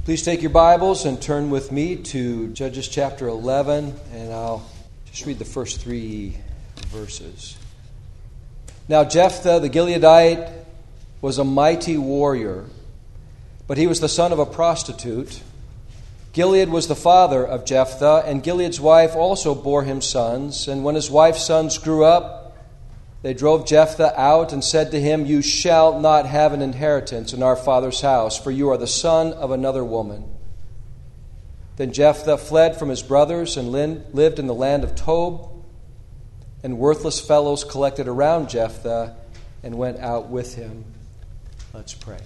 Please take your Bibles and turn with me to Judges chapter 11, and I'll just read the first 3 verses. Now Jephthah the Gileadite was a mighty warrior, but he was the son of a prostitute. Gilead was the father of Jephthah, and Gilead's wife also bore him sons. And when his wife's sons grew up, they drove Jephthah out and said to him, "You shall not have an inheritance in our father's house, for you are the son of another woman." Then Jephthah fled from his brothers and lived in the land of Tob, and worthless fellows collected around Jephthah and went out with him. Let's pray.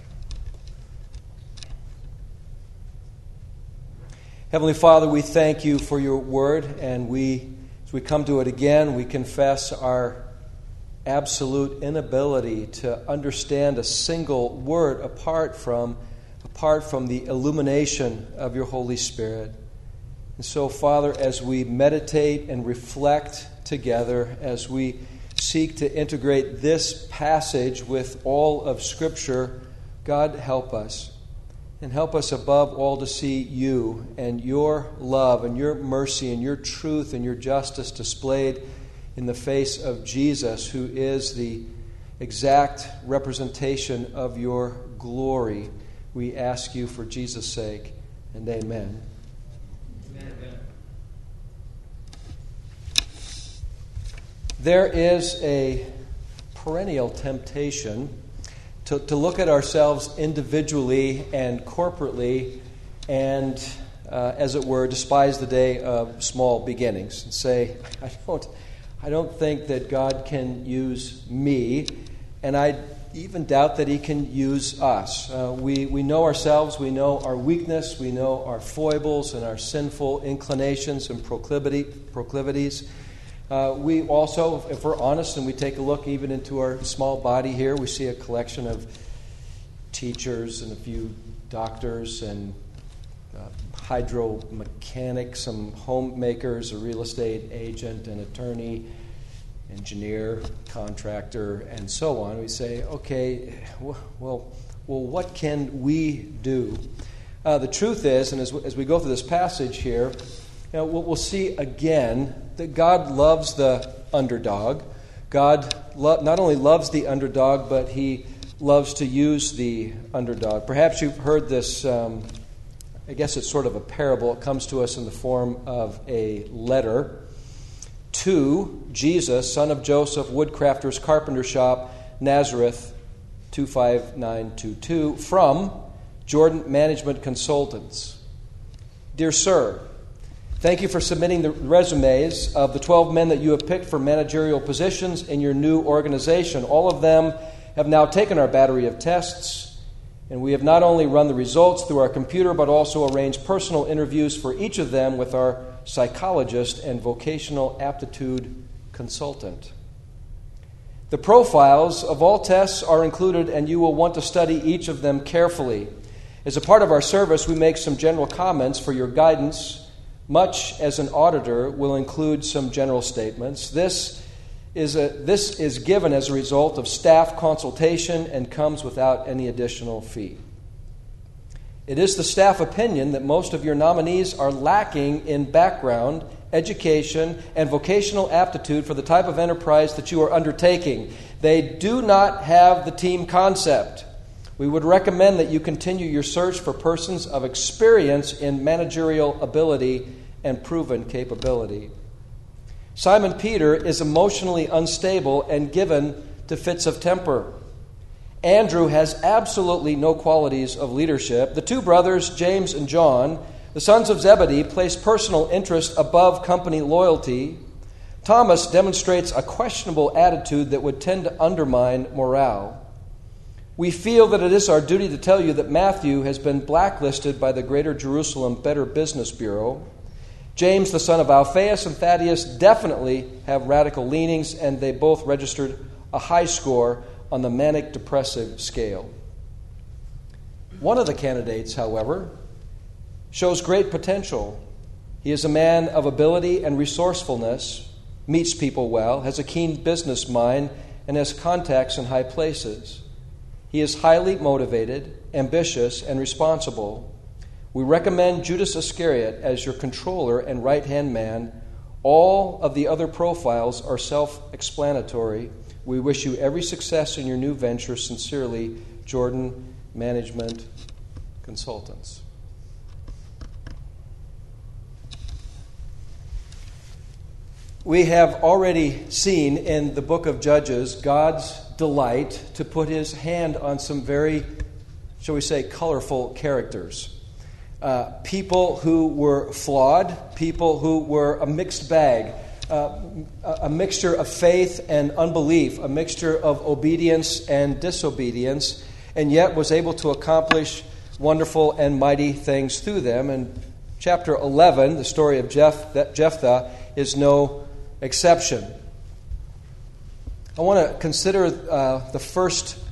Heavenly Father, we thank you for your word, and as we come to it again, we confess our absolute inability to understand a single word apart from the illumination of your Holy Spirit. And so, Father, as we meditate and reflect together, as we seek to integrate this passage with all of Scripture, God, help us. And help us above all to see you and your love and your mercy and your truth and your justice displayed in the face of Jesus, who is the exact representation of your glory. We ask you for Jesus' sake, and amen. Amen. There is a perennial temptation to look at ourselves individually and corporately and, as it were, despise the day of small beginnings and say, I don't think that God can use me, and I even doubt that he can use us. We know ourselves, we know our weakness, we know our foibles and our sinful inclinations and proclivities. We also, if we're honest and we take a look even into our small body here, we see a collection of teachers and a few doctors and hydro-mechanics, some homemakers, a real estate agent, an attorney, engineer, contractor, and so on. We say, okay, well, what can we do? The truth is, and as we go through this passage here, we'll see again that God loves the underdog. God not only loves the underdog, but he loves to use the underdog. Perhaps you've heard this, I guess it's sort of a parable. It comes to us in the form of a letter to Jesus, son of Joseph, woodcrafter's carpenter shop, Nazareth, 25922, from Jordan Management Consultants. Dear Sir, thank you for submitting the resumes of the 12 men that you have picked for managerial positions in your new organization. All of them have now taken our battery of tests, and we have not only run the results through our computer, but also arranged personal interviews for each of them with our psychologist and vocational aptitude consultant. The profiles of all tests are included, and you will want to study each of them carefully. As a part of our service, we make some general comments for your guidance, much as an auditor will include some general statements. This is given as a result of staff consultation and comes without any additional fee. It is the staff opinion that most of your nominees are lacking in background, education, and vocational aptitude for the type of enterprise that you are undertaking. They do not have the team concept. We would recommend that you continue your search for persons of experience in managerial ability and proven capability. Simon Peter is emotionally unstable and given to fits of temper. Andrew has absolutely no qualities of leadership. The two brothers, James and John, the sons of Zebedee, place personal interest above company loyalty. Thomas demonstrates a questionable attitude that would tend to undermine morale. We feel that it is our duty to tell you that Matthew has been blacklisted by the Greater Jerusalem Better Business Bureau. James, the son of Alphaeus, and Thaddeus definitely have radical leanings, and they both registered a high score on the manic-depressive scale. One of the candidates, however, shows great potential. He is a man of ability and resourcefulness, meets people well, has a keen business mind, and has contacts in high places. He is highly motivated, ambitious, and responsible. We recommend Judas Iscariot as your controller and right-hand man. All of the other profiles are self-explanatory. We wish you every success in your new venture. Sincerely, Jordan Management Consultants. We have already seen in the book of Judges God's delight to put his hand on some very, shall we say, colorful characters. People who were flawed, people who were a mixed bag, a mixture of faith and unbelief, a mixture of obedience and disobedience, and yet was able to accomplish wonderful and mighty things through them. And chapter 11, the story of Jephthah, is no exception. I want to consider the first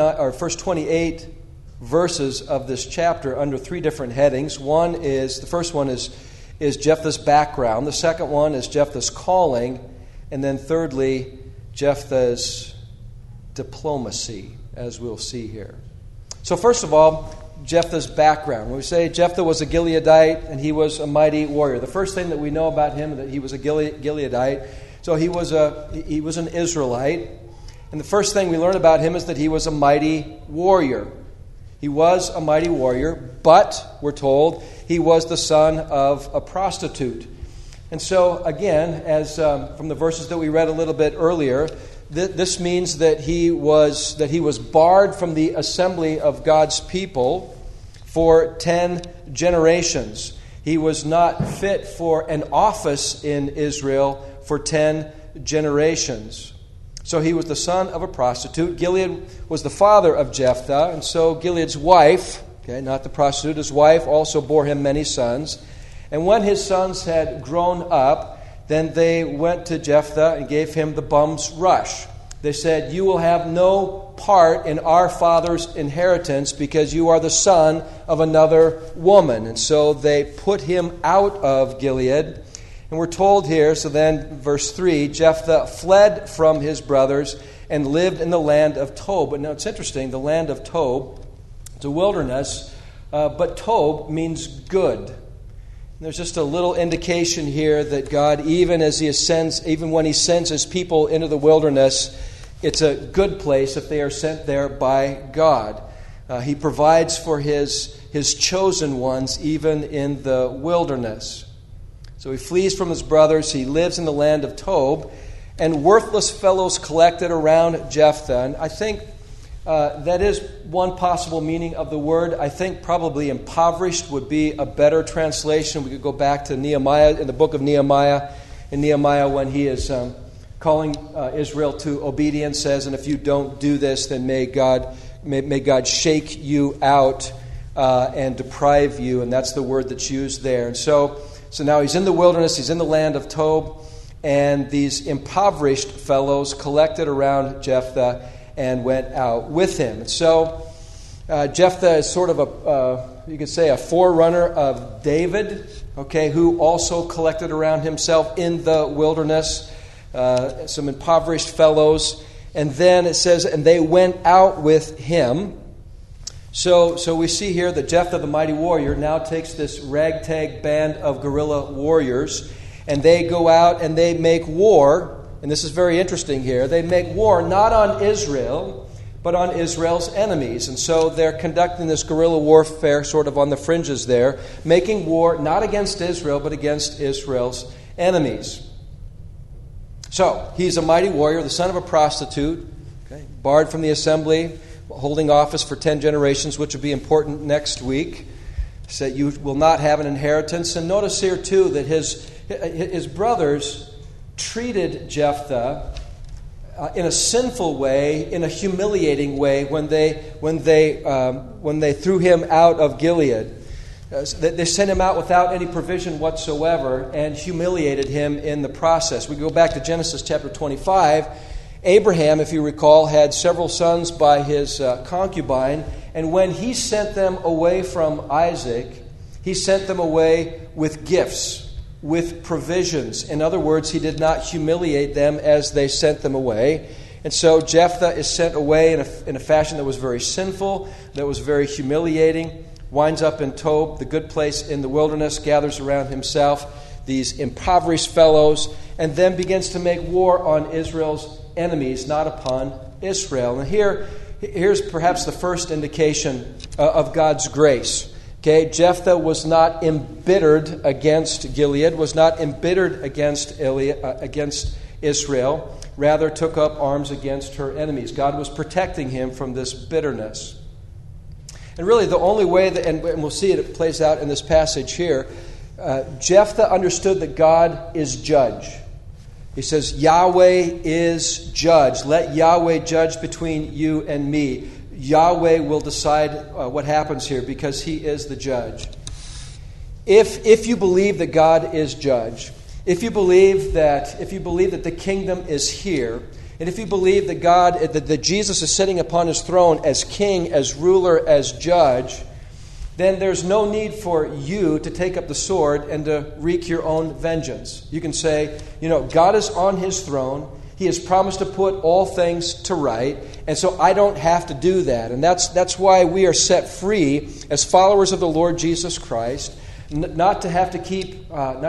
28 verses of this chapter under three different headings. The first one is Jephthah's background. The second one is Jephthah's calling, and then thirdly, Jephthah's diplomacy, as we'll see here. So first of all, Jephthah's background. When we say Jephthah was a Gileadite and he was a mighty warrior, the first thing that we know about him is that he was a Gileadite. So he was an Israelite, and the first thing we learn about him is that he was a mighty warrior. He was a mighty warrior, but we're told he was the son of a prostitute. And so again, as from the verses that we read a little bit earlier, this means that he was barred from the assembly of God's people for 10 generations. He was not fit for an office in Israel for 10 generations. So he was the son of a prostitute. Gilead was the father of Jephthah, and so Gilead's wife, not the prostitute, his wife also bore him many sons. And when his sons had grown up, then they went to Jephthah and gave him the bum's rush. They said, "You will have no part in our father's inheritance because you are the son of another woman." And so they put him out of Gilead. And we're told here, so then verse 3, Jephthah fled from his brothers and lived in the land of Tob. But now it's interesting, the land of Tob, it's a wilderness, but Tob means good. There's just a little indication here that God, even when he sends his people into the wilderness, it's a good place if they are sent there by God. He provides for his chosen ones even in the wilderness. So he flees from his brothers. He lives in the land of Tob, and worthless fellows collected around Jephthah. And I think that is one possible meaning of the word. I think probably impoverished would be a better translation. We could go back to Nehemiah, in the book of Nehemiah. In Nehemiah, when he is calling Israel to obedience, says, "And if you don't do this, then may God shake you out and deprive you." And that's the word that's used there. And so now he's in the wilderness. He's in the land of Tob, and these impoverished fellows collected around Jephthah and went out with him. And so Jephthah is sort of you could say a forerunner of David, who also collected around himself in the wilderness some impoverished fellows. And then it says, and they went out with him. So we see here that Jephthah, the mighty warrior, now takes this ragtag band of guerrilla warriors, and they go out and they make war. And this is very interesting here. They make war not on Israel, but on Israel's enemies. And so they're conducting this guerrilla warfare sort of on the fringes there, making war not against Israel, but against Israel's enemies. So he's a mighty warrior, the son of a prostitute, barred from the assembly, holding office for 10 generations, which will be important next week. So that you will not have an inheritance. And notice here, too, that his brothers treated Jephthah in a sinful way, in a humiliating way, when they threw him out of Gilead. They sent him out without any provision whatsoever and humiliated him in the process. We go back to Genesis chapter 25. Abraham, if you recall, had several sons by his concubine, and when he sent them away from Isaac, he sent them away with gifts, with provisions. In other words, he did not humiliate them as they sent them away. And so Jephthah is sent away in a fashion that was very sinful, that was very humiliating. winds up in Tob, the good place in the wilderness, gathers around himself these impoverished fellows, and then begins to make war on Israel's enemies, not upon Israel. And here's perhaps the first indication of God's grace. Okay, Jephthah was not embittered against Gilead, was not embittered against Israel, rather took up arms against her enemies. God was protecting him from this bitterness. And really the only way, and we'll see it plays out in this passage here, Jephthah understood that God is judge. He says, Yahweh is judge. Let Yahweh judge between you and me. Yahweh will decide what happens here because he is the judge. If you believe that God is judge, if you believe that the kingdom is here, and if you believe that Jesus is sitting upon his throne as king, as ruler, as judge, then there's no need for you to take up the sword and to wreak your own vengeance. You can say, God is on his throne. He has promised to put all things to right, and so I don't have to do that. And that's why we are set free as followers of the Lord Jesus Christ, not to have to keep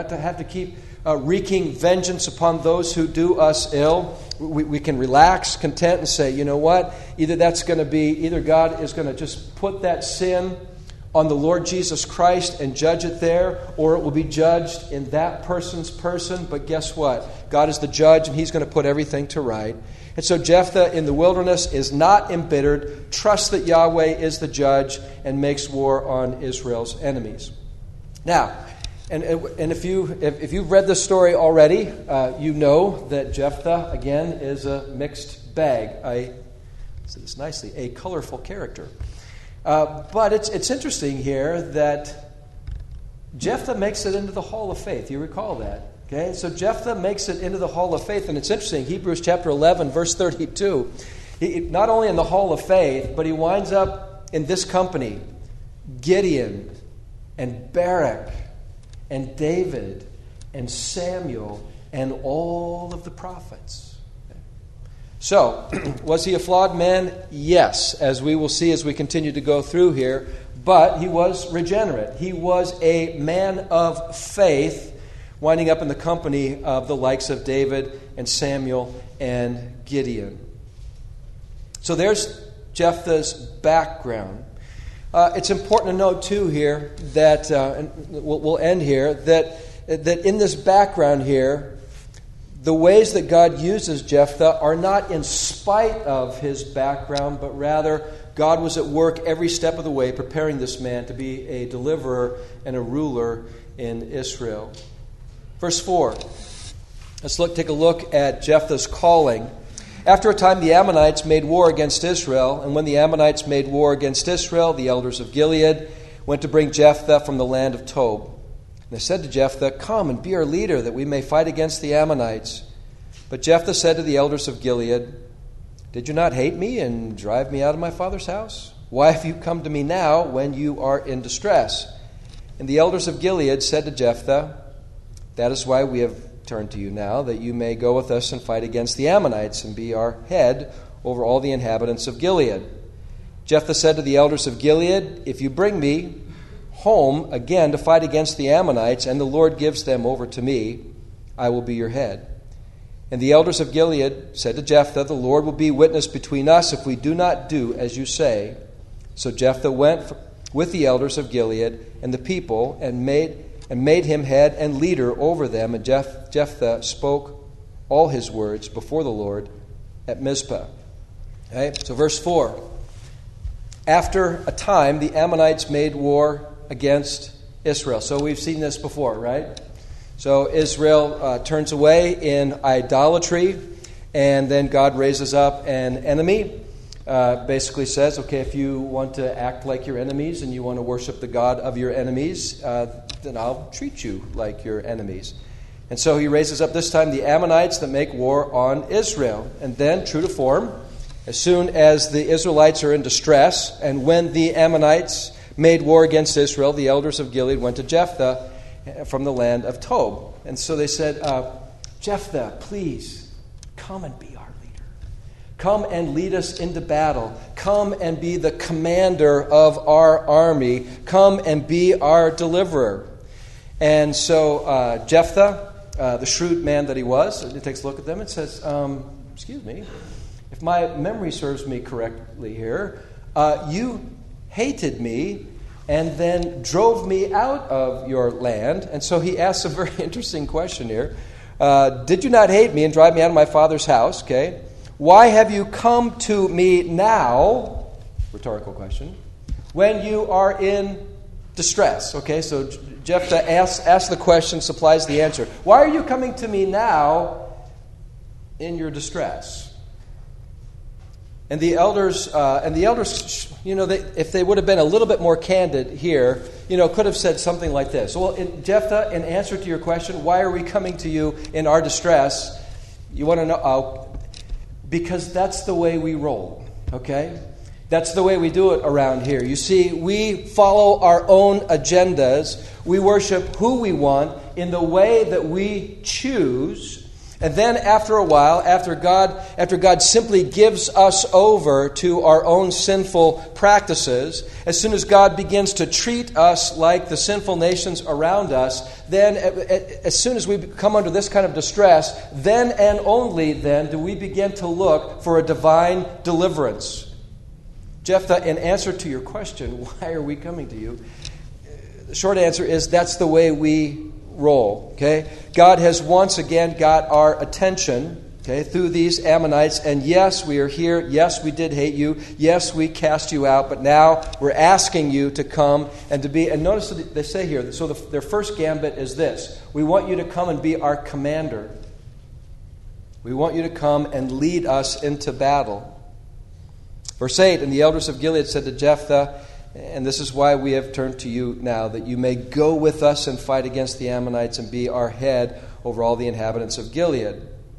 wreaking vengeance upon those who do us ill. We can relax, content, and say, you know what? Either God is going to just put that sin on the Lord Jesus Christ and judge it there, or it will be judged in that person's person. But guess what? God is the judge, and he's going to put everything to right. And so Jephthah in the wilderness is not embittered, trusts that Yahweh is the judge, and makes war on Israel's enemies. Now, and if you've read this story already, you know that Jephthah, again, is a mixed bag. I say this nicely, a colorful character. But it's interesting here that Jephthah makes it into the Hall of Faith. You recall that. Okay? So Jephthah makes it into the Hall of Faith, and it's interesting. Hebrews chapter 11, verse 32. Not only in the Hall of Faith, but he winds up in this company. Gideon and Barak and David and Samuel and all of the prophets. So, was he a flawed man? Yes, as we will see as we continue to go through here. But he was regenerate. He was a man of faith, winding up in the company of the likes of David and Samuel and Gideon. So there's Jephthah's background. It's important to note, too, here that, and we'll end here, that in this background here, the ways that God uses Jephthah are not in spite of his background, but rather God was at work every step of the way preparing this man to be a deliverer and a ruler in Israel. Verse 4. Let's take a look at Jephthah's calling. After a time, the Ammonites made war against Israel, and when the Ammonites made war against Israel, the elders of Gilead went to bring Jephthah from the land of Tob. They said to Jephthah, "Come and be our leader, that we may fight against the Ammonites." But Jephthah said to the elders of Gilead, "Did you not hate me and drive me out of my father's house? Why have you come to me now when you are in distress?" And the elders of Gilead said to Jephthah, "That is why we have turned to you now, that you may go with us and fight against the Ammonites and be our head over all the inhabitants of Gilead." Jephthah said to the elders of Gilead, "If you bring me home again to fight against the Ammonites, and the Lord gives them over to me, I will be your head." And the elders of Gilead said to Jephthah, "The Lord will be witness between us if we do not do as you say." So Jephthah went with the elders of Gilead and the people and made him head and leader over them. And Jephthah spoke all his words before the Lord at Mizpah. Okay? So verse 4. After a time, the Ammonites made war against Israel. So we've seen this before, right? So Israel turns away in idolatry, and then God raises up an enemy. Basically says, okay, if you want to act like your enemies and you want to worship the God of your enemies, then I'll treat you like your enemies. And so he raises up this time the Ammonites that make war on Israel. And then, true to form, as soon as the Israelites are in distress, and when the Ammonites made war against Israel, the elders of Gilead went to Jephthah from the land of Tob. And so they said, "Jephthah, please, come and be our leader. Come and lead us into battle. Come and be the commander of our army. Come and be our deliverer. And so Jephthah, the shrewd man that he was, he takes a look at them and says, excuse me, if my memory serves me correctly here, you hated me and then drove me out of your land. And so he asks a very interesting question here. Did you not hate me and drive me out of my father's house? Okay. Why have you come to me now? Rhetorical question. When you are in distress. Okay, so Jephthah asks the question, supplies the answer. Why are you coming to me now in your distress? And the elders, if they would have been a little bit more candid here, could have said something like this. Well, Jephthah, in answer to your question, why are we coming to you in our distress? You want to know? Because that's the way we roll, okay? That's the way we do it around here. You see, we follow our own agendas. We worship who we want in the way that we choose. And then after a while, after God simply gives us over to our own sinful practices, as soon as God begins to treat us like the sinful nations around us, then as soon as we come under this kind of distress, then and only then do we begin to look for a divine deliverance. Jephthah, in answer to your question, why are we coming to you? The short answer is that's the way we roll. Okay, God has once again got our attention, okay, through these Ammonites, and yes, we are here. Yes, we did hate you. Yes, we cast you out, but now we're asking you to come and to be. And notice that they say here. So their first gambit is this: we want you to come and be our commander. We want you to come and lead us into battle. Verse 8, and the elders of Gilead said to Jephthah, and this is why we have turned to you now, that you may go with us and fight against the Ammonites and be our head over all the inhabitants of Gilead.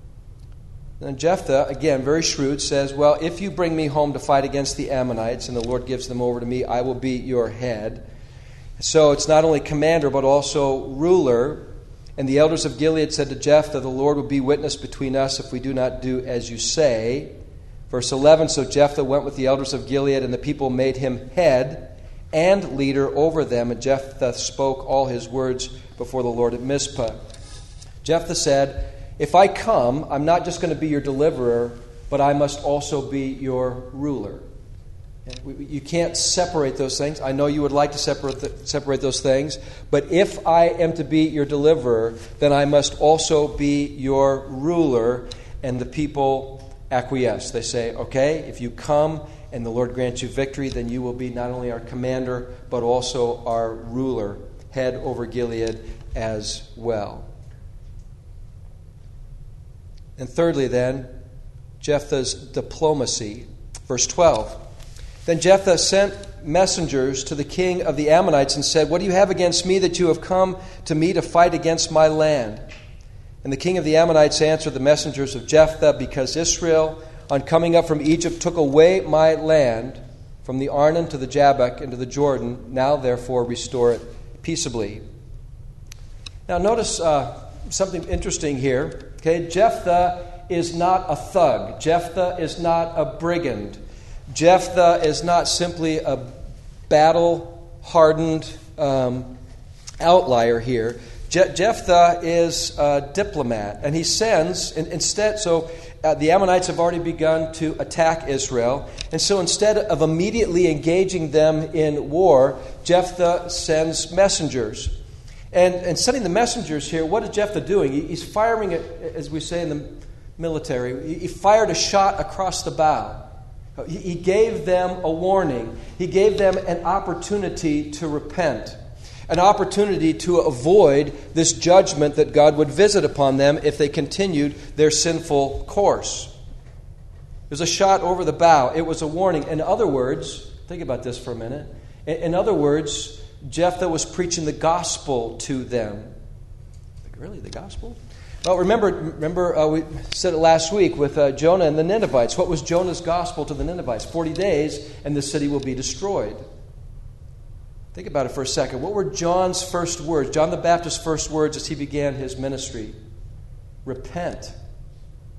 And Jephthah, again, very shrewd, says, well, if you bring me home to fight against the Ammonites and the Lord gives them over to me, I will be your head. So it's not only commander, but also ruler. And the elders of Gilead said to Jephthah, the Lord will be witness between us if we do not do as you say. Verse 11, so Jephthah went with the elders of Gilead, and the people made him head and leader over them. And Jephthah spoke all his words before the Lord at Mizpah. Jephthah said, if I come, I'm not just going to be your deliverer, but I must also be your ruler. You can't separate those things. I know you would like to separate those things, but if I am to be your deliverer, then I must also be your ruler. And the people acquiesce. They say, okay, if you come and the Lord grants you victory, then you will be not only our commander, but also our ruler, head over Gilead as well. And thirdly then, Jephthah's diplomacy. Verse 12. Then Jephthah sent messengers to the king of the Ammonites and said, what do you have against me that you have come to me to fight against my land? And the king of the Ammonites answered the messengers of Jephthah, because Israel, on coming up from Egypt, took away my land from the Arnon to the Jabbok and to the Jordan. Now, therefore, restore it peaceably. Now, notice something interesting here. Okay, Jephthah is not a thug. Jephthah is not a brigand. Jephthah is not simply a battle-hardened outlier here. Jephthah is a diplomat, and he sends, instead, the Ammonites have already begun to attack Israel, and so instead of immediately engaging them in war, Jephthah sends messengers. And sending the messengers here, what is Jephthah doing? He's firing, as we say in the military, he fired a shot across the bow. He gave them a warning. He gave them an opportunity to repent. An opportunity to avoid this judgment that God would visit upon them if they continued their sinful course. It was a shot over the bow. It was a warning. In other words, think about this for a minute. In other words, Jephthah was preaching the gospel to them. Like, really, the gospel? Well, remember we said it last week with Jonah and the Ninevites. What was Jonah's gospel to the Ninevites? 40 days and the city will be destroyed. Think about it for a second. What were John's first words? John the Baptist's first words as he began his ministry? Repent.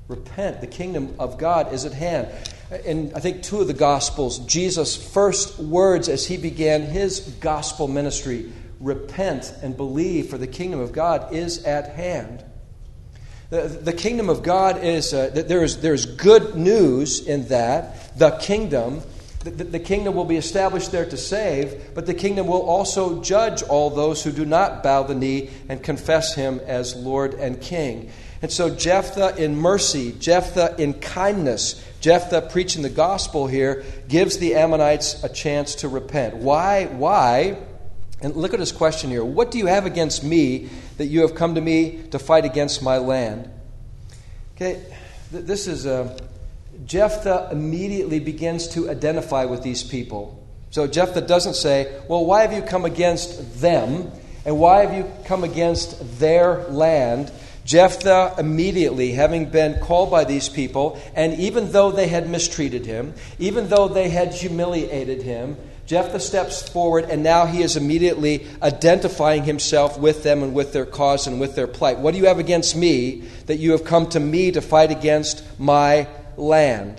Repent. The kingdom of God is at hand. In, I think, 2 of the Gospels, Jesus' first words as he began his gospel ministry, repent and believe, for the kingdom of God is at hand. The kingdom of God is, there's good news in that. The kingdom will be established there to save, but the kingdom will also judge all those who do not bow the knee and confess him as Lord and King. And so Jephthah in mercy, Jephthah in kindness, Jephthah preaching the gospel here gives the Ammonites a chance to repent. Why? And look at his question here. What do you have against me that you have come to me to fight against my land? Okay, this is Jephthah immediately begins to identify with these people. So Jephthah doesn't say, well, why have you come against them? And why have you come against their land? Jephthah immediately, having been called by these people, and even though they had mistreated him, even though they had humiliated him, Jephthah steps forward, and now he is immediately identifying himself with them and with their cause and with their plight. What do you have against me that you have come to me to fight against my land?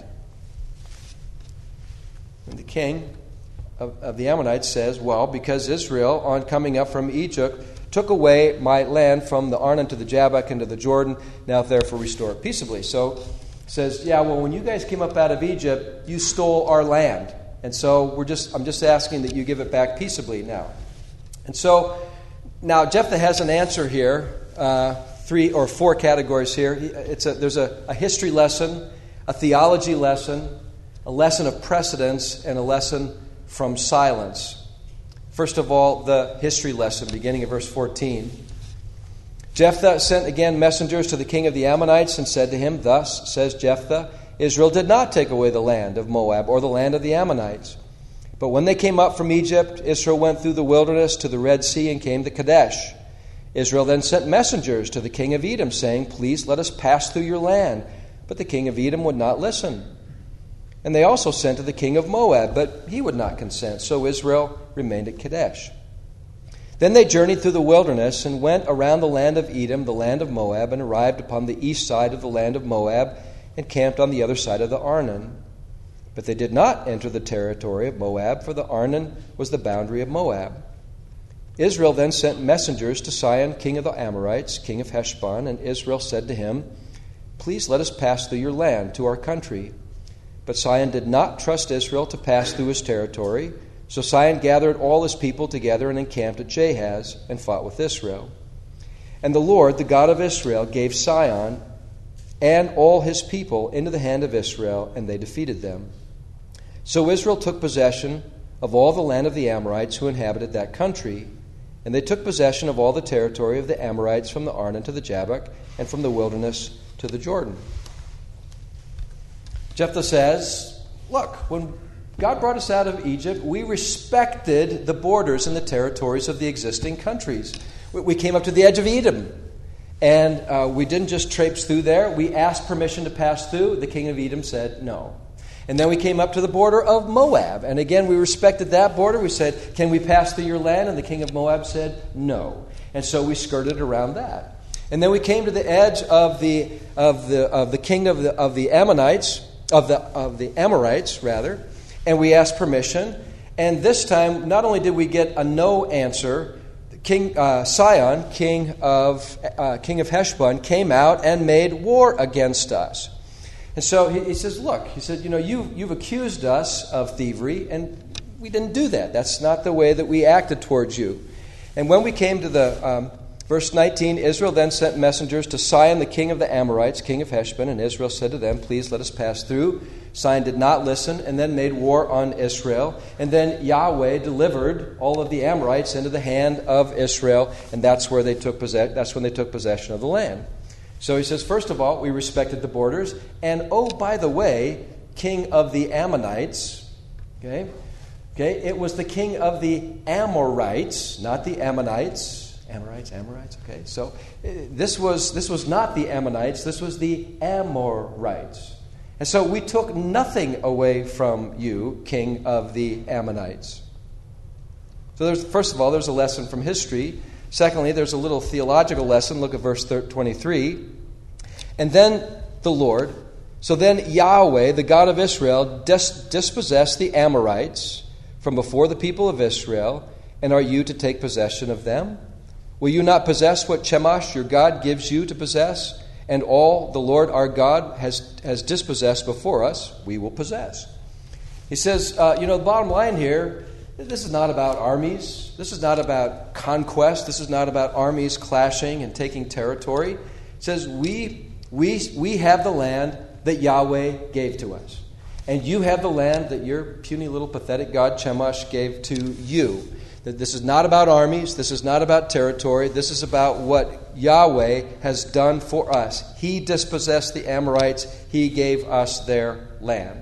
And the king of the Ammonites says, well, because Israel, on coming up from Egypt, took away my land from the Arnon to the Jabbok and to the Jordan, now therefore restore it peaceably. So it says, yeah, well, when you guys came up out of Egypt, you stole our land. And so I'm just asking that you give it back peaceably now. And so now Jephthah has an answer here, 3 or 4 categories here. There's a history lesson, a theology lesson, a lesson of precedence, and a lesson from silence. First of all, the history lesson, beginning at verse 14. Jephthah sent again messengers to the king of the Ammonites and said to him, thus says Jephthah, Israel did not take away the land of Moab or the land of the Ammonites. But when they came up from Egypt, Israel went through the wilderness to the Red Sea and came to Kadesh. Israel then sent messengers to the king of Edom, saying, please let us pass through your land. But the king of Edom would not listen. And they also sent to the king of Moab, but he would not consent. So Israel remained at Kadesh. Then they journeyed through the wilderness and went around the land of Edom, the land of Moab, and arrived upon the east side of the land of Moab, and camped on the other side of the Arnon. But they did not enter the territory of Moab, for the Arnon was the boundary of Moab. Israel then sent messengers to Sihon, king of the Amorites, king of Heshbon, and Israel said to him, please let us pass through your land to our country. But Sihon did not trust Israel to pass through his territory, so Sihon gathered all his people together and encamped at Jahaz and fought with Israel. And the Lord, the God of Israel, gave Sihon and all his people into the hand of Israel, and they defeated them. So Israel took possession of all the land of the Amorites who inhabited that country, and they took possession of all the territory of the Amorites from the Arnon to the Jabbok, and from the wilderness to the Jordan. Jephthah says, look, when God brought us out of Egypt, we respected the borders and the territories of the existing countries. We came up to the edge of Edom, and we didn't just traipse through there. We asked permission to pass through. The king of Edom said no. And then we came up to the border of Moab, and again we respected that border. We said, can we pass through your land? And the king of Moab said no. And so we skirted around that. And then we came to the edge of the kingdom of the Ammonites, of the Amorites, rather, and we asked permission. And this time, not only did we get a no answer, King Sihon, king of Heshbon, came out and made war against us. And so he says, look, he said, you've accused us of thievery, and we didn't do that. That's not the way that we acted towards you. And when we came to the verse 19, Israel then sent messengers to Sihon, the king of the Amorites, king of Heshbon, and Israel said to them, please let us pass through. Sihon did not listen, and then made war on Israel. And then Yahweh delivered all of the Amorites into the hand of Israel, and that's when they took possession of the land. So he says, first of all, we respected the borders, and oh, by the way, king of the Ammonites, okay, it was the king of the Amorites, not the Ammonites. Amorites, okay. So this was not the Ammonites, this was the Amorites. And so we took nothing away from you, king of the Ammonites. So first of all, there's a lesson from history. Secondly, there's a little theological lesson. Look at verse 23. And then the Lord. So then Yahweh, the God of Israel, dispossessed the Amorites from before the people of Israel, and are you to take possession of them? Will you not possess what Chemosh your God gives you to possess? And all the Lord our God has dispossessed before us, we will possess. He says, the bottom line here, this is not about armies. This is not about conquest. This is not about armies clashing and taking territory. It says, we have the land that Yahweh gave to us. And you have the land that your puny little pathetic god Chemosh gave to you. That this is not about armies. This is not about territory. This is about what Yahweh has done for us. He dispossessed the Amorites. He gave us their land.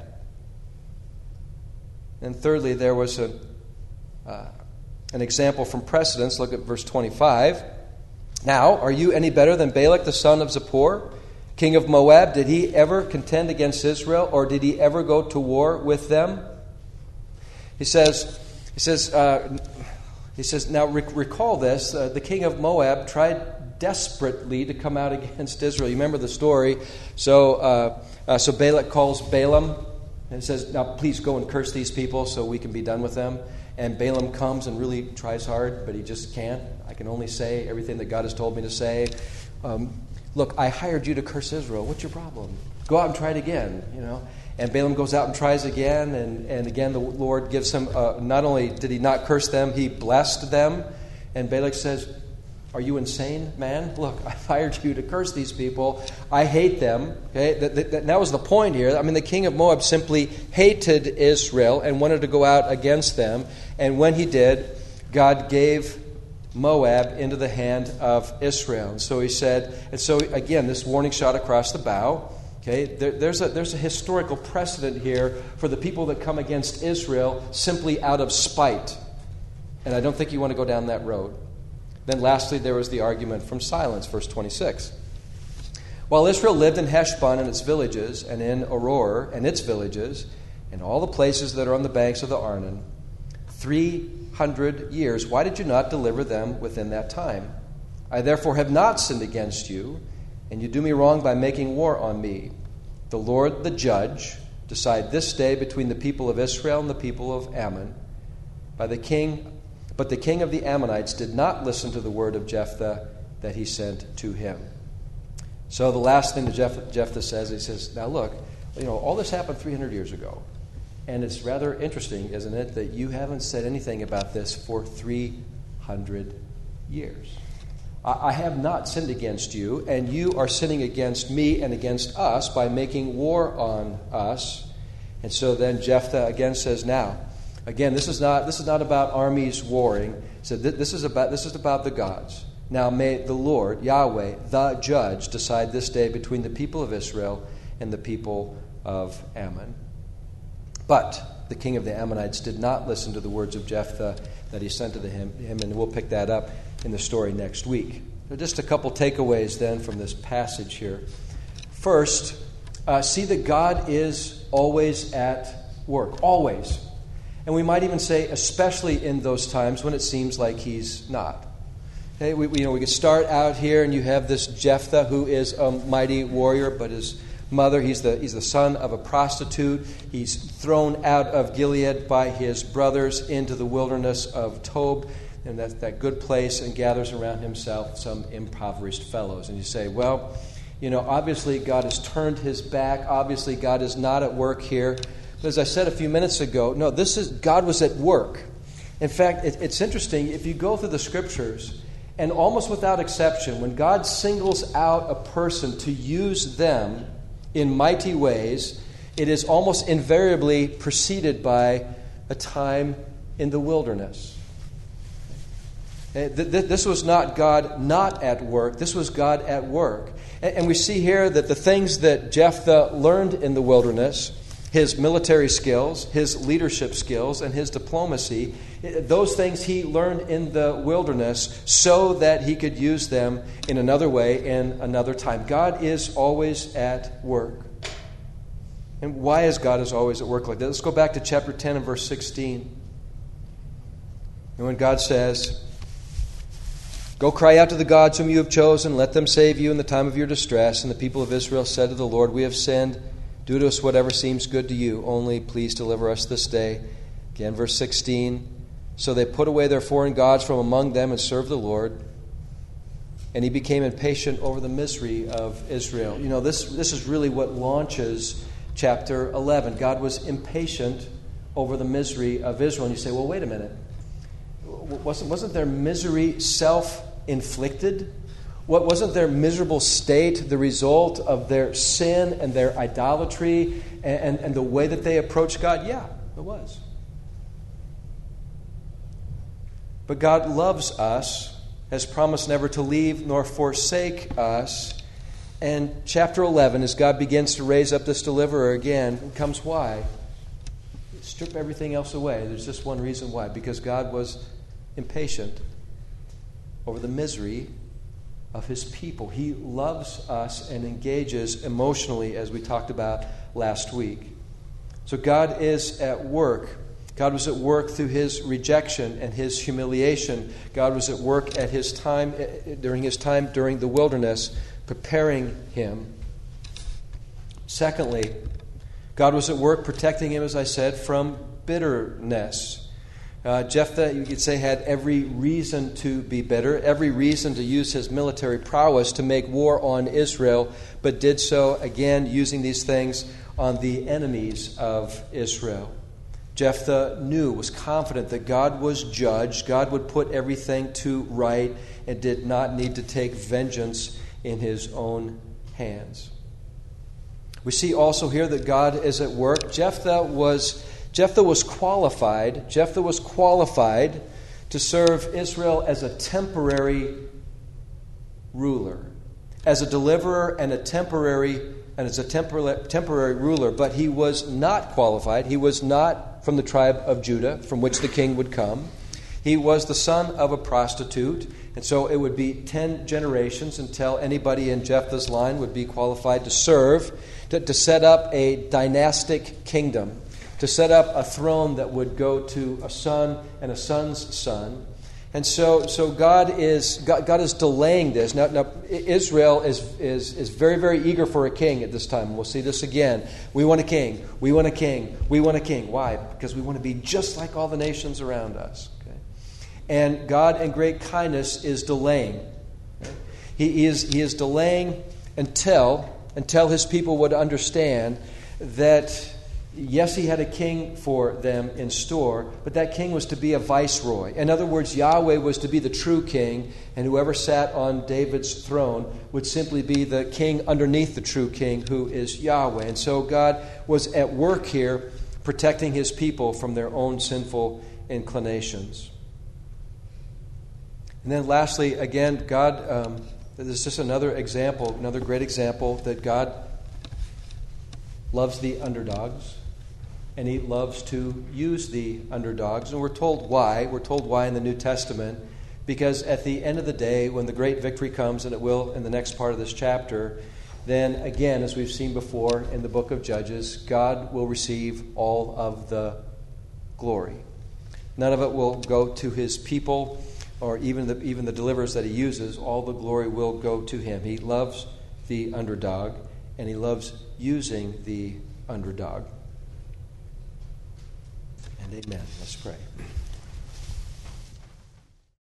And thirdly, there was an example from precedence. Look at verse 25. Now, are you any better than Balak the son of Zippor, king of Moab? Did he ever contend against Israel, or did he ever go to war with them? He says, now recall this. The king of Moab tried desperately to come out against Israel. You remember the story. So Balak calls Balaam and says, now please go and curse these people so we can be done with them. And Balaam comes and really tries hard, but he just can't. I can only say everything that God has told me to say. Look, I hired you to curse Israel. What's your problem? Go out and try it again, And Balaam goes out and tries again, and again the Lord gives him, not only did he not curse them, he blessed them. And Balak says, are you insane, man? Look, I hired you to curse these people. I hate them. Okay, that was the point here. I mean, the king of Moab simply hated Israel and wanted to go out against them. And when he did, God gave Moab into the hand of Israel. And so he said, and so again, this warning shot across the bow. Okay, there's a historical precedent here for the people that come against Israel simply out of spite. And I don't think you want to go down that road. Then lastly, there was the argument from silence, verse 26. While Israel lived in Heshbon and its villages, and in Aroer and its villages, and all the places that are on the banks of the Arnon, 300 years, why did you not deliver them within that time? I therefore have not sinned against you, and you do me wrong by making war on me. The Lord, the judge, decide this day between the people of Israel and the people of Ammon. But the king of the Ammonites did not listen to the word of Jephthah that he sent to him. So the last thing that Jephthah says, he says, now look, all this happened 300 years ago. And it's rather interesting, isn't it, that you haven't said anything about this for 300 years. I have not sinned against you, and you are sinning against me and against us by making war on us. And so then Jephthah again says, now, again, this is not about armies warring. So this is about the gods. Now may the Lord, Yahweh, the judge, decide this day between the people of Israel and the people of Ammon. But the king of the Ammonites did not listen to the words of Jephthah that he sent to him, and we'll pick that up in the story next week. So just a couple takeaways then from this passage here. First, see that God is always at work, always. And we might even say, especially in those times when it seems like he's not. Okay, we could start out here, and you have this Jephthah who is a mighty warrior, but his mother, he's the son of a prostitute. He's thrown out of Gilead by his brothers into the wilderness of Tob, and that good place, and gathers around himself some impoverished fellows. And you say, well, obviously God has turned his back. Obviously God is not at work here. But as I said a few minutes ago, no, God was at work. In fact, it's interesting, if you go through the Scriptures, and almost without exception, when God singles out a person to use them in mighty ways, it is almost invariably preceded by a time in the wilderness. This was not God not at work. This was God at work. And we see here that the things that Jephthah learned in the wilderness, his military skills, his leadership skills, and his diplomacy, those things he learned in the wilderness so that he could use them in another way in another time. God is always at work. And why is God always at work like that? Let's go back to chapter 10 and verse 16. And when God says, Go cry out to the gods whom you have chosen. Let them save you in the time of your distress. And the people of Israel said to the Lord, we have sinned. Do to us whatever seems good to you. Only please deliver us this day. Again, verse 16. So they put away their foreign gods from among them and served the Lord. And he became impatient over the misery of Israel. You know, this is really what launches chapter 11. God was impatient over the misery of Israel. And you say, well, wait a minute. Wasn't their misery self-inflicted? Wasn't their miserable state the result of their sin and their idolatry and the way that they approached God? Yeah, it was. But God loves us, has promised never to leave nor forsake us. And chapter 11, as God begins to raise up this deliverer again, comes why? Strip everything else away. There's just one reason why. Because God was impatient over the misery of his people. He loves us and engages emotionally, as we talked about last week. So God is at work. God was at work through his rejection and his humiliation. God was at work at his time during the wilderness, preparing him. Secondly, God was at work protecting him, as I said, from bitterness. Jephthah, you could say, had every reason to be bitter, every reason to use his military prowess to make war on Israel, but did so, again, using these things on the enemies of Israel. Jephthah was confident that God was judge, God would put everything to right, and did not need to take vengeance in his own hands. We see also here that God is at work. Jephthah was qualified to serve Israel as a temporary ruler, as a deliverer and as a temporary ruler. But he was not qualified. He was not from the tribe of Judah, from which the king would come. He was the son of a prostitute, and so it would be 10 generations until anybody in Jephthah's line would be qualified to serve, to set up a dynastic kingdom, to set up a throne that would go to a son and a son's son. And so God is delaying this. Now Israel is very, very eager for a king at this time. We'll see this again. We want a king. We want a king. We want a king. Why? Because we want to be just like all the nations around us. Okay? And God, in great kindness, is delaying. Okay? He is delaying until his people would understand that, yes, he had a king for them in store, but that king was to be a viceroy. In other words, Yahweh was to be the true king, and whoever sat on David's throne would simply be the king underneath the true king, who is Yahweh. And so God was at work here, protecting his people from their own sinful inclinations. And then lastly, again, God, this is just another great example that God loves the underdogs. And he loves to use the underdogs. And we're told why. We're told why in the New Testament. Because at the end of the day, when the great victory comes, and it will in the next part of this chapter, then again, as we've seen before in the book of Judges, God will receive all of the glory. None of it will go to his people or even the deliverers that he uses. All the glory will go to him. He loves the underdog, and he loves using the underdog. And amen. Let's pray.